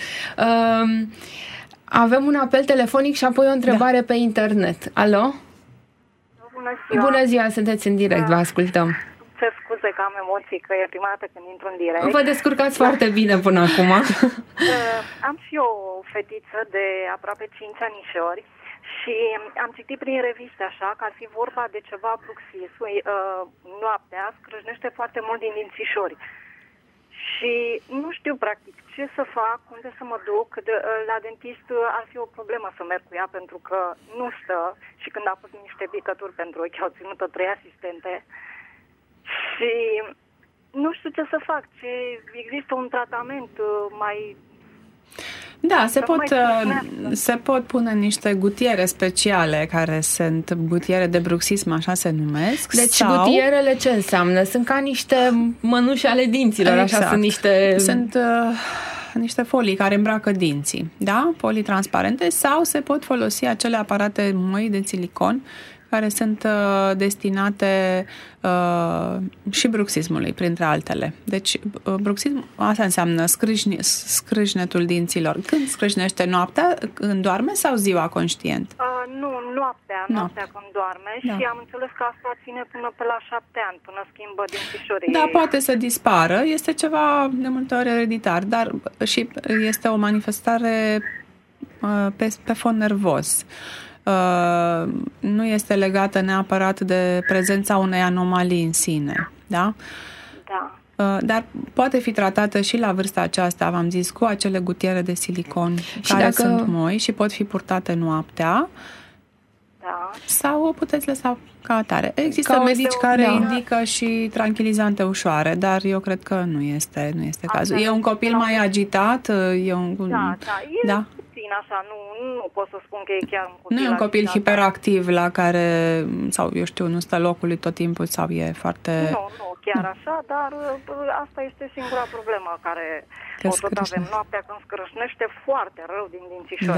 Avem un apel telefonic și apoi o întrebare pe internet. Alo? Bună ziua! Bună ziua, sunteți în direct, vă ascultăm. Ce scuze că am emoții, că e prima dată când intru în direct. Vă descurcați foarte bine până acum. Am și eu o fetiță de aproape 5 anișori și am citit prin reviste așa că ar fi vorba de ceva bruxism. Noaptea scrâșnește foarte mult din dințișori. Și nu știu practic ce să fac, unde să mă duc. La dentist ar fi o problemă să merg cu ea pentru că nu stă și când a pus niște picături pentru ochi au ținut-o 3 asistente. Și nu știu ce să fac, există un tratament mai... Da, se pot pune niște gutiere speciale care sunt gutiere de bruxism, așa se numesc. Deci gutierele ce înseamnă? Sunt ca niște mănuși ale dinților, exact. Așa sunt niște... Sunt niște folii care îmbracă dinții, da? Folii transparente, sau se pot folosi acele aparate moi de silicon care sunt destinate și bruxismului, printre altele. Deci, bruxism, asta înseamnă scrâșnetul dinților. Când scrâșnește noaptea, când doarme sau ziua conștient? Nu, noaptea când doarme, da. Și am înțeles că asta ține până pe la 7 ani, până schimbă dințișorii. Da, poate să dispară. Este ceva de multe ori ereditar, dar și este o manifestare pe fond nervos. Nu este legată neapărat de prezența unei anomalii în sine, da? Da. Dar poate fi tratată și la vârsta aceasta, v-am zis, cu acele gutiere de silicon care sunt moi și pot fi purtate noaptea. Da. Sau o puteți lăsa ca atare. Există medici care indică și tranquilizante ușoare, dar eu cred că nu este cazul. E un copil mai agitat? Da. Așa, nu pot să spun că e chiar un copil. Nu e un copil hiperactiv la care, sau eu știu, nu stă locului tot timpul sau e foarte... Nu chiar așa, dar asta este singura problemă care tot avem noaptea când scrâșnește foarte rău din dințișori.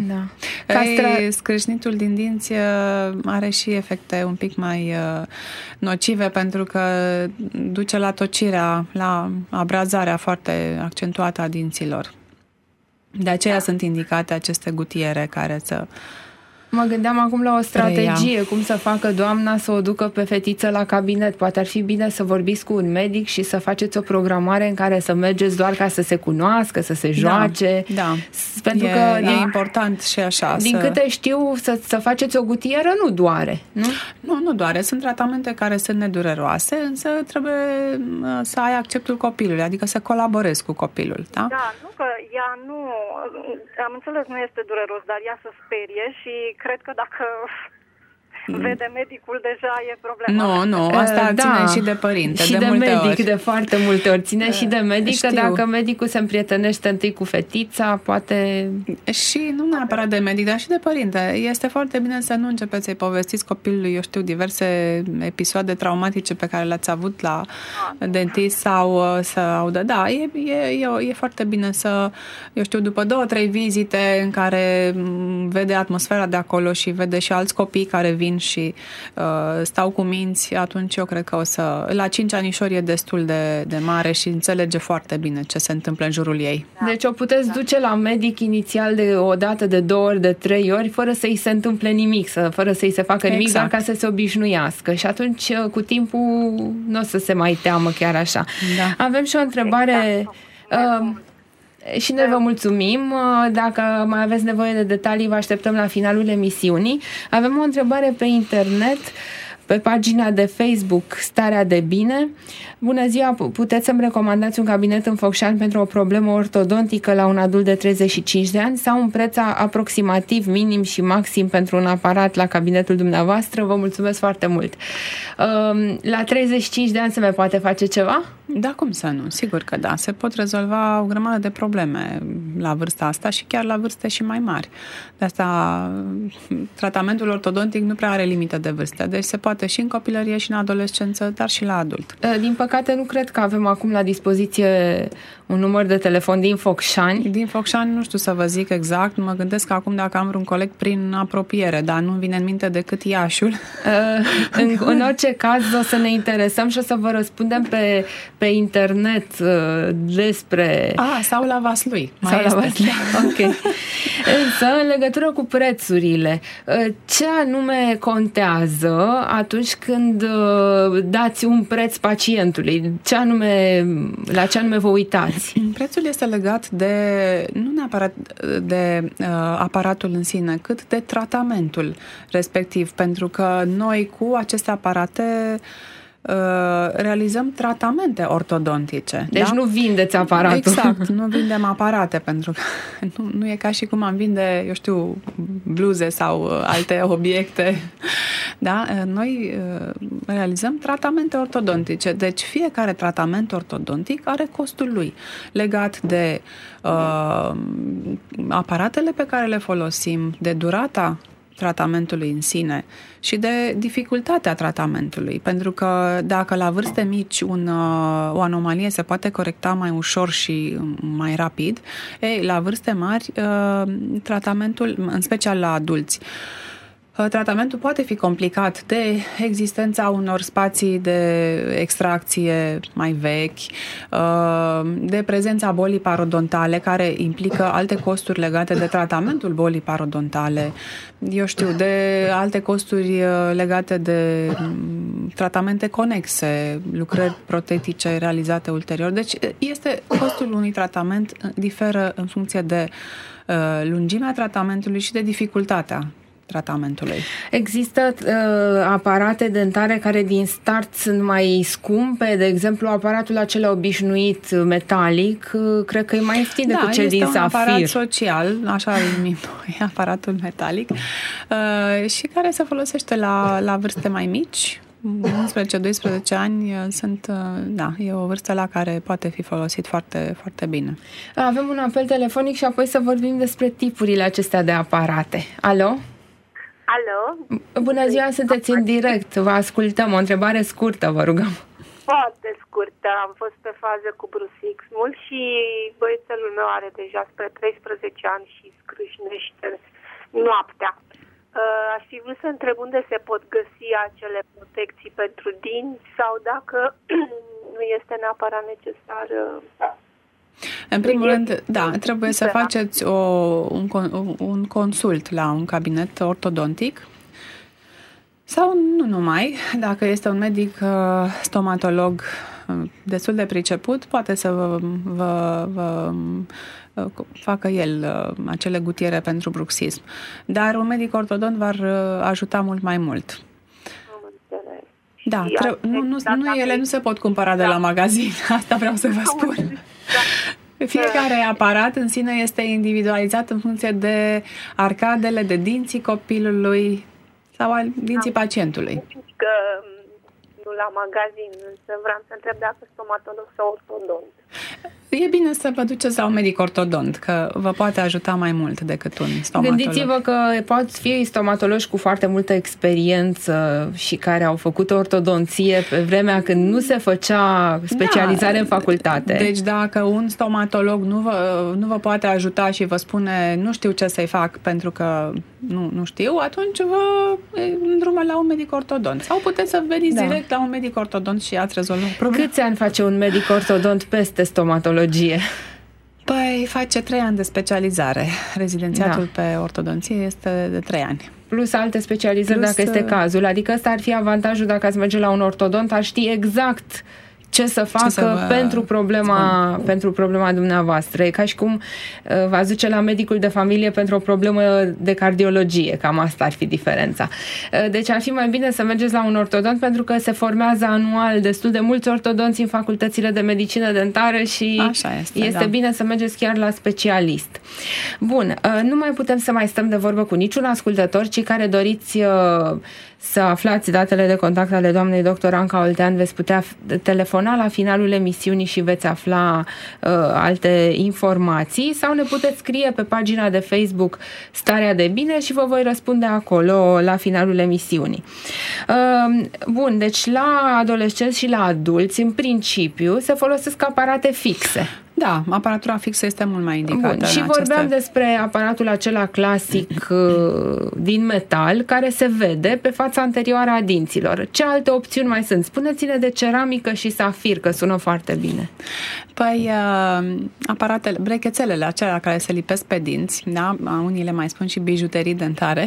Da. Scrâșnitul din dinți are și efecte un pic mai nocive pentru că duce la tocirea, la abrazarea foarte accentuată a dinților. De aceea sunt indicate aceste gutiere care să... Mă gândeam acum la o strategie, cum să facă doamna să o ducă pe fetiță la cabinet. Poate ar fi bine să vorbiți cu un medic și să faceți o programare în care să mergeți doar ca să se cunoască, să se joace. Da. Pentru că e important și așa. Din câte știu, să faceți o gutieră nu doare, nu? Nu doare. Sunt tratamente care sunt nedureroase, însă trebuie să ai acceptul copilului, adică să colaborezi cu copilul, da? Da, nu că ea nu... Am înțeles, nu este dureros, dar ea se sperie și cred că dacă vede medicul deja e problema. Nu, asta ține și de părinte. Și de medic, de foarte multe ori. Ține și de medic, că dacă medicul se împrietenește întâi cu fetița, poate... Și nu neapărat de medic, dar și de părinte. Este foarte bine să nu începeți să-i povestiți copilului, eu știu, diverse episoade traumatice pe care le-ați avut la dentist sau să audă. Da, e foarte bine să, eu știu, după 2-3 vizite în care vede atmosfera de acolo și vede și alți copii care vin și stau cu minți, atunci eu cred că la 5 anișori e destul de mare și înțelege foarte bine ce se întâmplă în jurul ei. Deci o puteți duce la medic inițial de o dată, de 2 ori, de 3 ori, fără să-i se întâmple nimic, fără să-i se facă nimic, dar ca să se obișnuiască. Și atunci, cu timpul, nu o să se mai teamă chiar așa. Da. Avem și o întrebare... Și noi vă mulțumim. Dacă mai aveți nevoie de detalii, vă așteptăm la finalul emisiunii. Avem o întrebare pe internet, pe pagina de Facebook Starea de Bine. Bună ziua, puteți să-mi recomandați un cabinet în Focșani pentru o problemă ortodontică la un adult de 35 de ani sau un preț aproximativ minim și maxim pentru un aparat la cabinetul dumneavoastră? Vă mulțumesc foarte mult. La 35 de ani se mai poate face ceva? Da, cum să nu? Sigur că da. Se pot rezolva o grămadă de probleme la vârsta asta și chiar la vârste și mai mari. De asta tratamentul ortodontic nu prea are limite de vârstă. Deci se poate și în copilărie și în adolescență, dar și la adult. Din păcate nu cred că avem acum la dispoziție un număr de telefon din Focșani. Din Focșani nu știu să vă zic exact. Mă gândesc acum dacă am vreun coleg prin apropiere, dar nu-mi vine în minte decât Iașul. În orice caz o să ne interesăm și o să vă răspundem pe internet despre... sau la Vaslui. Sau la Vaslui, ok. Însă, în legătură cu prețurile, ce anume contează atunci când dați un preț pacientului? La ce anume vă uitați? Prețul este legat nu neapărat de aparatul în sine, cât de tratamentul respectiv, pentru că noi cu aceste aparate realizăm tratamente ortodontice. Deci nu vindeți aparatul. Exact, nu vindem aparate, pentru că nu e ca și cum am vinde, bluze sau alte obiecte. Da? Noi realizăm tratamente ortodontice. Deci fiecare tratament ortodontic are costul lui, legat de aparatele pe care le folosim, de durata tratamentului în sine și de dificultatea tratamentului. Pentru că dacă la vârste mici o anomalie se poate corecta mai ușor și mai rapid, la vârste mari tratamentul, în special la adulți, tratamentul poate fi complicat de existența unor spații de extracție mai vechi, de prezența bolii parodontale, care implică alte costuri legate de tratamentul bolii parodontale, de alte costuri legate de tratamente conexe, lucrări protetice realizate ulterior. Deci costul unui tratament diferă în funcție de lungimea tratamentului și de dificultatea tratamentului. Există aparate dentare care din start sunt mai scumpe, de exemplu aparatul acela obișnuit metalic, cred că e mai ieftin decât cel din safir. Da, este un aparat social, așa îl numim noi, aparatul metalic, și care se folosește la vârste mai mici. 11-12 ani e o vârstă la care poate fi folosit foarte, foarte bine. Avem un apel telefonic și apoi să vorbim despre tipurile acestea de aparate. Alo? Alo? Bună ziua, sunteți în direct. Vă ascultăm. O întrebare scurtă, vă rugăm. Foarte scurtă. Am fost pe fază cu Brusix mult și băiețelul meu are deja spre 13 ani și scrâșnește noaptea. Aș fi vrut să întreb unde se pot găsi acele protecții pentru dinți sau dacă nu este neapărat necesar. În primul rând, trebuie să faceți un consult la un cabinet ortodontic sau nu numai. Dacă este un medic stomatolog destul de priceput, poate să vă facă el acele gutiere pentru bruxism. Dar un medic ortodont va ajuta mult mai mult. Da, ele nu se pot cumpăra de la magazin. Asta vreau să vă spun. Fiecare aparat în sine este individualizat în funcție de arcadele, de dinții copilului sau al dinții pacientului. Că nu la magazin, însă vreau să întreb dacă stomatolog sau ortodont. E bine să vă duceți la un medic ortodont, că vă poate ajuta mai mult decât un stomatolog. Gândiți-vă că pot fi stomatologi cu foarte multă experiență și care au făcut ortodonție pe vremea când nu se făcea specializare în facultate. Deci dacă un stomatolog nu vă poate ajuta și vă spune nu știu ce să-i fac pentru că nu știu, atunci vă îndrumă la un medic ortodont. Sau puteți să veniți direct la un medic ortodont și ați rezolvat problema. Câți ani face un medic ortodont peste stomatologie? Păi face 3 ani de specializare. Rezidențiatul pe ortodonție este de 3 ani. Plus alte specializări dacă este cazul. Adică ăsta ar fi avantajul dacă ați merge la un ortodont, ar ști exact ce să facă pentru problema dumneavoastră. E ca și cum v-ați duce la medicul de familie pentru o problemă de cardiologie. Cam asta ar fi diferența. Deci ar fi mai bine să mergeți la un ortodont pentru că se formează anual destul de mulți ortodonți în facultățile de medicină dentară și este bine să mergeți chiar la specialist. Bun, nu mai putem să mai stăm de vorbă cu niciun ascultător, ci care doriți să aflați datele de contact ale doamnei doctor Anca Oltean, veți putea telefona telefona la finalul emisiunii și veți afla alte informații, sau ne puteți scrie pe pagina de Facebook Starea de Bine și vă voi răspunde acolo la finalul emisiunii. Bun, deci la adolescenți și la adulți, în principiu, se folosesc aparate fixe. Da, aparatura fixă este mult mai indicată. Bun, și vorbeam despre aparatul acela clasic din metal, care se vede pe fața anterioară a dinților. Ce alte opțiuni mai sunt? Spuneți-ne de ceramică și safir, că sună foarte bine. Păi, aparatele, brechețelele acelea care se lipesc pe dinți, da? Unii le mai spun și bijuterii dentare,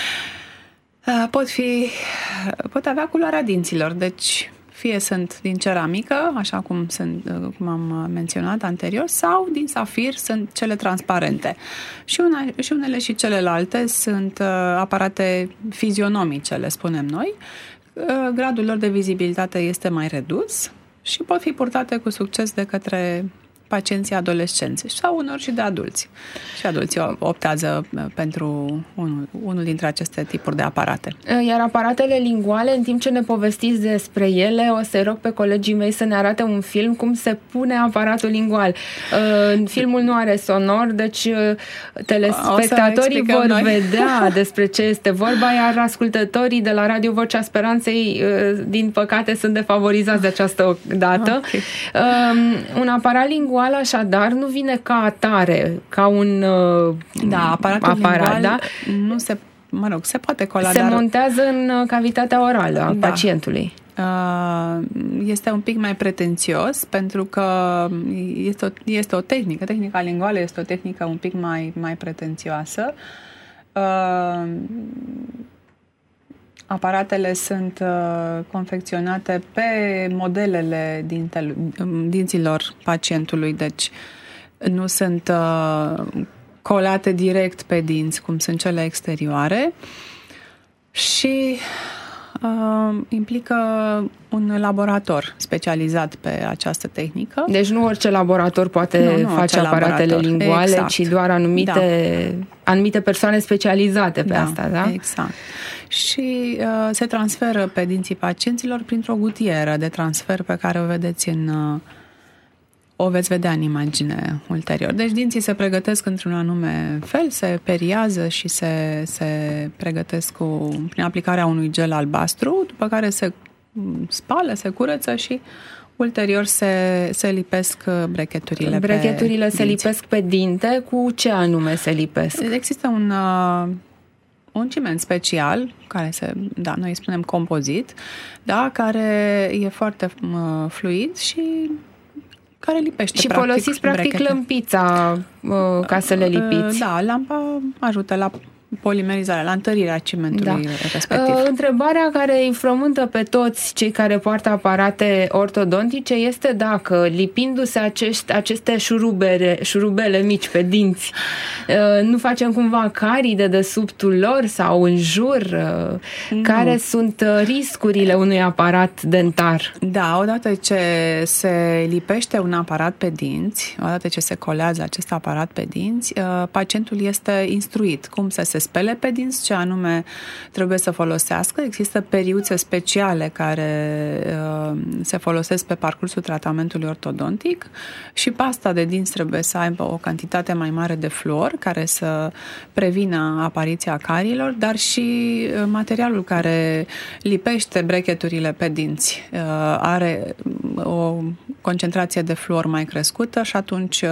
pot avea culoarea dinților, deci fie sunt din ceramică, așa cum am menționat anterior, sau din safir, sunt cele transparente. Și unele și celelalte sunt aparate fizionomice, le spunem noi. Gradul lor de vizibilitate este mai redus și pot fi purtate cu succes de către pacienții adolescenți sau unor și de adulți. Și adulții optează pentru unul dintre aceste tipuri de aparate. Iar aparatele linguale, în timp ce ne povestiți despre ele, o să-i rog pe colegii mei să ne arate un film cum se pune aparatul lingual. Filmul nu are sonor, deci telespectatorii vor vedea despre ce este vorba, iar ascultătorii de la Radio Vocea Speranței, din păcate, sunt defavorizați de această dată. Okay. Un aparat lingual, așadar, nu vine ca atare, ca un aparatul lingual, da? Nu se, se poate cola, se montează în cavitatea orală a pacientului. Este un pic mai pretențios, pentru că este o tehnică. Tehnica linguală este o tehnică un pic mai pretențioasă. Aparatele sunt confecționate pe modelele dinților pacientului, deci nu sunt colate direct pe dinți, cum sunt cele exterioare, și implică un laborator specializat pe această tehnică. Deci nu orice laborator poate face aparatele linguale, exact, ci doar anumite persoane specializate pe asta, da? Exact. Și se transferă pe dinții pacienților printr-o gutieră de transfer pe care o veți vedea în imagine ulterior. Deci dinții se pregătesc într-un anume fel, se periază și se pregătesc prin aplicarea unui gel albastru, după care se spală, se curăță și ulterior se lipesc brecheturile. Brecheturile se lipesc pe dinte. Cu ce anume se lipesc? Există un ciment special, care noi îi spunem compozit, da, care e foarte fluid și care lipește. Și folosiți practic lămpița ca să le lipiți. Da, lampa ajută la polimerizarea, la întărirea cimentului respectiv. Întrebarea care îi frământă pe toți cei care poartă aparate ortodontice este dacă, lipindu-se aceste șurubele mici pe dinți, nu facem cumva carii de dedesubtul lor sau în jur? Care sunt riscurile unui aparat dentar? Da, odată ce se lipește un aparat pe dinți, odată ce se colează acest aparat pe dinți, pacientul este instruit cum să se spele pe dinți, ce anume trebuie să folosească. Există periuțe speciale care se folosesc pe parcursul tratamentului ortodontic și pasta de dinți trebuie să aibă o cantitate mai mare de fluor care să prevină apariția cariilor, dar și materialul care lipește brecheturile pe dinți are o concentrație de fluor mai crescută și atunci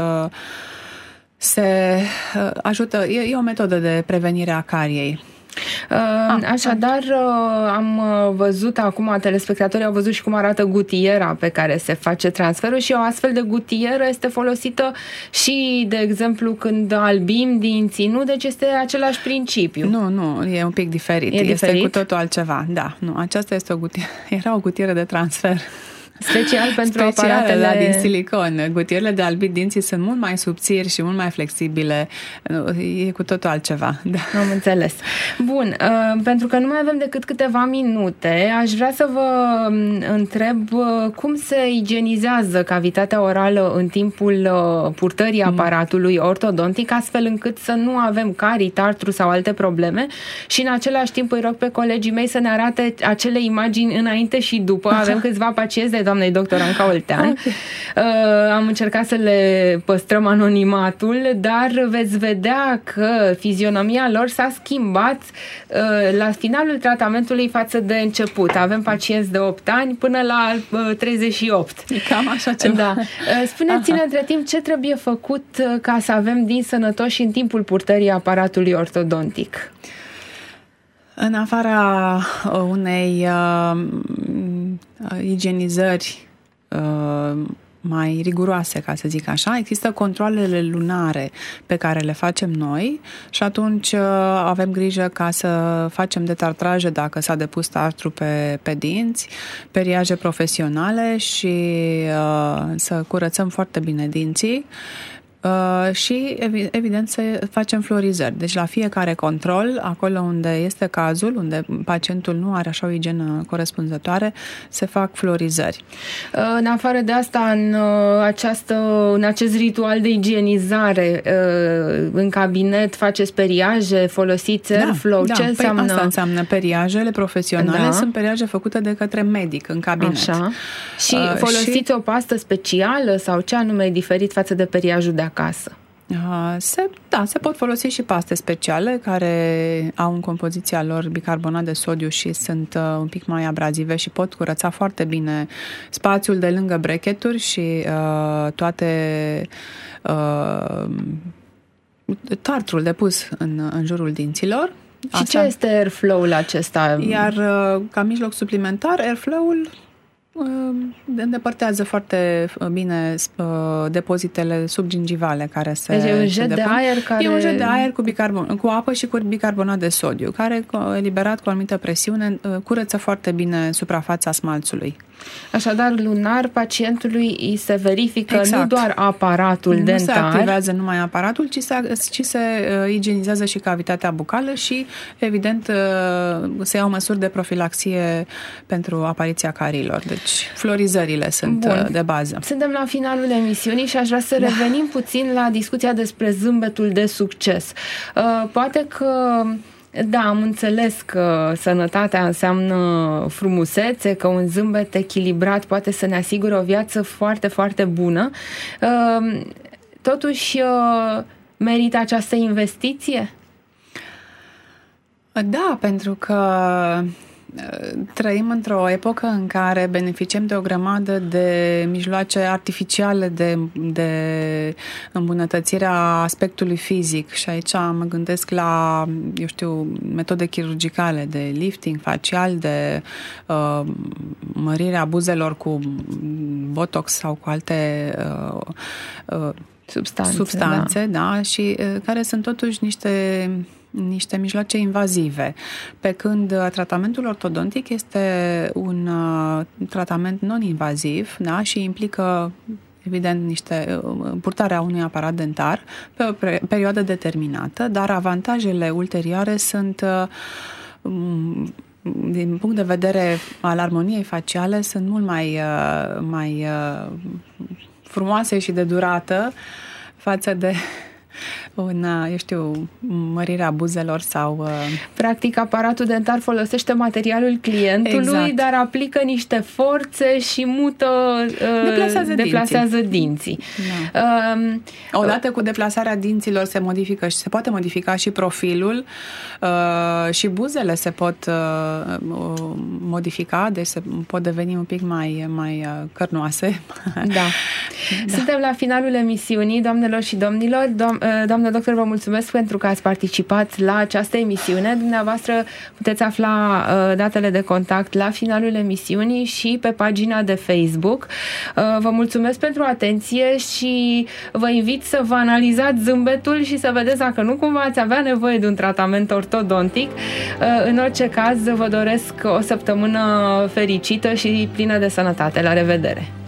se ajută, e o metodă de prevenire a cariei. Așadar, am văzut acum, telespectatorii au văzut și cum arată gutiera pe care se face transferul și o astfel de gutieră este folosită și, de exemplu, când albim dinții, nu? Deci este același principiu. Nu, e un pic diferit. Este cu totul altceva. Da, nu, aceasta este era o gutieră de transfer. Special pentru aparatele din silicon. Gutierele de albit dinții sunt mult mai subțiri și mult mai flexibile. E cu totul altceva. Da. Am înțeles. Bun, pentru că nu mai avem decât câteva minute, aș vrea să vă întreb cum se igienizează cavitatea orală în timpul purtării aparatului ortodontic, astfel încât să nu avem carii, tartru sau alte probleme, și în același timp îi rog pe colegii mei să ne arate acele imagini înainte și după. Avem câțiva pacienți de numele doamnei doctor Anca Oltean. Am încercat să le păstrăm anonimatul, dar veți vedea că fizionomia lor s-a schimbat la finalul tratamentului față de început. Avem pacienți de 8 ani până la 38. E cam așa ceva. Da. Spuneți-ne între timp ce trebuie făcut ca să avem dinți sănătoși în timpul purtării aparatului ortodontic. În afara unei igienizări mai riguroase, ca să zic așa, există controalele lunare pe care le facem noi și atunci avem grijă ca să facem detartraje dacă s-a depus tartru pe dinți, periaje profesionale și să curățăm foarte bine dinții. Și evident să facem florizări. Deci la fiecare control, acolo unde este cazul, unde pacientul nu are așa o igienă corespunzătoare, se fac florizări. În afară de asta, în acest ritual de igienizare, în cabinet faceți periaje, folosiți airflow? Ce înseamnă? Asta înseamnă periajele profesionale. Sunt periaje făcute de către medic în cabinet. Așa. Și folosiți o pastă specială sau ce anume e diferit față de periajul de acasă? Se pot folosi și paste speciale care au în compoziția lor bicarbonat de sodiu și sunt un pic mai abrazive și pot curăța foarte bine spațiul de lângă bracheturi și toate tartrul depus în jurul dinților. Și ce este airflow-ul acesta? Iar ca mijloc suplimentar, airflow-ul îndepărtează foarte bine depozitele subgingivale care se deci e un jet de aer care... E un jet de aer cu apă și cu bicarbonat de sodiu, care, eliberat cu o anumită presiune, curăță foarte bine suprafața smalțului. Așadar, lunar pacientului îi se verifică nu doar aparatul dentar. Nu se activează numai aparatul, ci se igienizează și cavitatea bucală și, evident, se iau măsuri de profilaxie pentru apariția cariilor. Deci, florizările sunt de bază. Suntem la finalul emisiunii și aș vrea să revenim puțin la discuția despre zâmbetul de succes. Poate că da, am înțeles că sănătatea înseamnă frumusețe, că un zâmbet echilibrat poate să ne asigure o viață foarte, foarte bună. Totuși, merită această investiție? Da, pentru că trăim într-o epocă în care beneficiem de o grămadă de mijloace artificiale de îmbunătățirea aspectului fizic și aici mă gândesc la, metode chirurgicale de lifting facial, de mărirea buzelor cu botox sau cu alte substanțe, da, și care sunt totuși niște mijloace invazive, pe când tratamentul ortodontic este un tratament non-invaziv, da, și implică evident purtarea unui aparat dentar pe o perioadă determinată, dar avantajele ulterioare sunt din punct de vedere al armoniei faciale sunt mult mai frumoase și de durată față de mărirea buzelor sau... Practic, aparatul dentar folosește materialul clientului, dar aplică niște forțe și deplasează dinții. Da. Odată cu deplasarea dinților se modifică și se poate modifica și profilul și buzele se pot modifica, deci se pot deveni un pic mai cărnoase. Da. Suntem la finalul emisiunii, doamnelor și domnilor. Doamnă doctor, vă mulțumesc pentru că ați participat la această emisiune. Dumneavoastră puteți afla datele de contact la finalul emisiunii și pe pagina de Facebook. Vă mulțumesc pentru atenție și vă invit să vă analizați zâmbetul și să vedeți dacă nu cumva ați avea nevoie de un tratament ortodontic. În orice caz, vă doresc o săptămână fericită și plină de sănătate. La revedere!